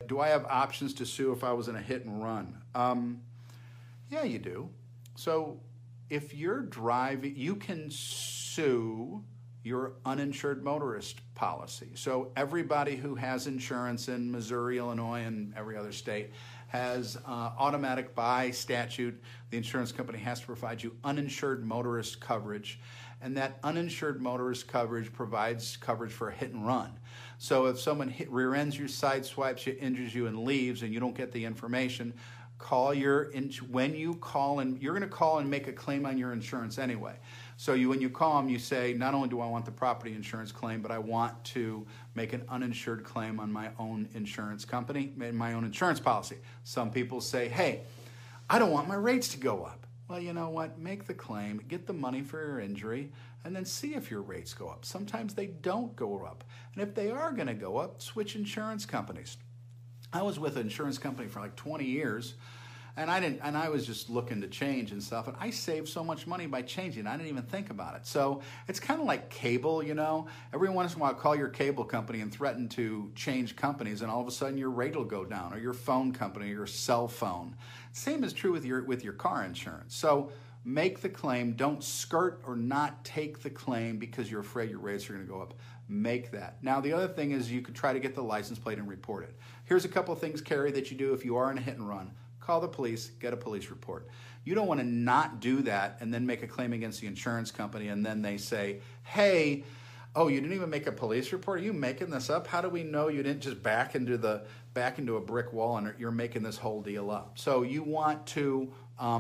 Do I have options to sue if I was in a hit and run? Yeah, you do. So if you're driving, you can sue your uninsured motorist policy. So everybody who has insurance in Missouri, Illinois, and every other state has automatic by statute. The insurance company has to provide you uninsured motorist coverage, and that uninsured motorist coverage provides coverage for a hit and run. So if someone rear ends you, sideswipes you, injures you, and leaves, and you don't get the information, when you call, and you're going to call and make a claim on your insurance anyway. So when you call them, you say, not only do I want the property insurance claim, but I want to make an uninsured claim on my own insurance company, my own insurance policy. Some people say, hey, I don't want my rates to go up. Well, you know what? Make the claim, get the money for your injury, and then see if your rates go up. Sometimes they don't go up. And if they are going to go up, switch insurance companies. I was with an insurance company for like 20 years, and I was just looking to change and stuff, and I saved so much money by changing. I didn't even think about it. So it's kind of like cable, you know. Every once in a while, call your cable company and threaten to change companies, and all of a sudden your rate will go down, or your phone company, or your cell phone. Same is true with your car insurance. So make the claim. Don't skirt or not take the claim because you're afraid your rates are going to go up. Make that. Now, the other thing is you could try to get the license plate and report it. Here's a couple of things, Carrie, that you do if you are in a hit and run. Call the police, get a police report. You don't want to not do that and then make a claim against the insurance company, and then they say, hey, oh, you didn't even make a police report? Are you making this up? How do we know you didn't just back into a brick wall and you're making this whole deal up? So you want to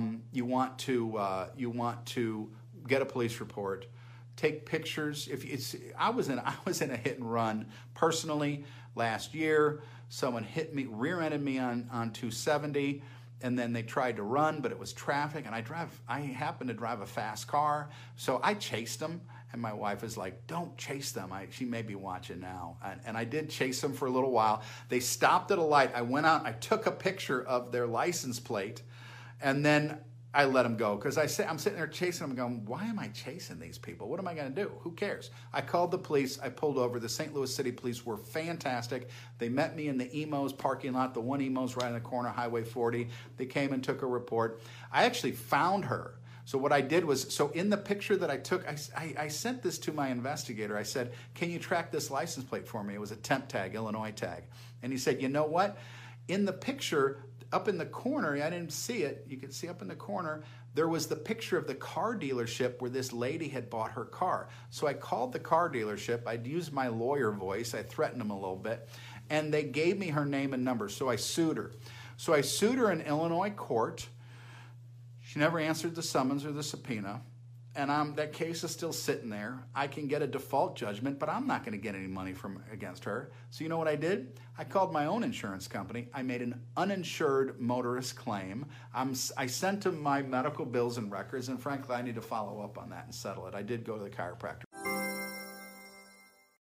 get a police report. Take pictures. I was in a hit and run personally last year. Someone hit me, rear-ended me on 270, and then they tried to run, but it was traffic, and I happened to drive a fast car, so I chased them, and my wife is like, don't chase them. She may be watching now, and I did chase them for a little while. They stopped at a light. I went out, I took a picture of their license plate, and then I let them go, because I'm sitting there chasing them going, why am I chasing these people? What am I going to do? Who cares? I called the police. I pulled over. The St. Louis City Police were fantastic. They met me in the Emos parking lot. The one Emos right in the corner, Highway 40. They came and took a report. I actually found her. So what I did was, so in the picture that I took, I sent this to my investigator. I said, can you track this license plate for me? It was a temp tag, Illinois tag. And he said, you know what? In the picture, up in the corner, I didn't see it. You could see up in the corner, there was the picture of the car dealership where this lady had bought her car. So I called the car dealership. I'd used my lawyer voice. I threatened them a little bit. And they gave me her name and number. So I sued her. So I sued her in Illinois court. She never answered the summons or the subpoena. And that case is still sitting there. I can get a default judgment, but I'm not going to get any money against her. So you know what I did? I called my own insurance company. I made an uninsured motorist claim. I sent them my medical bills and records, and frankly, I need to follow up on that and settle it. I did go to the chiropractor.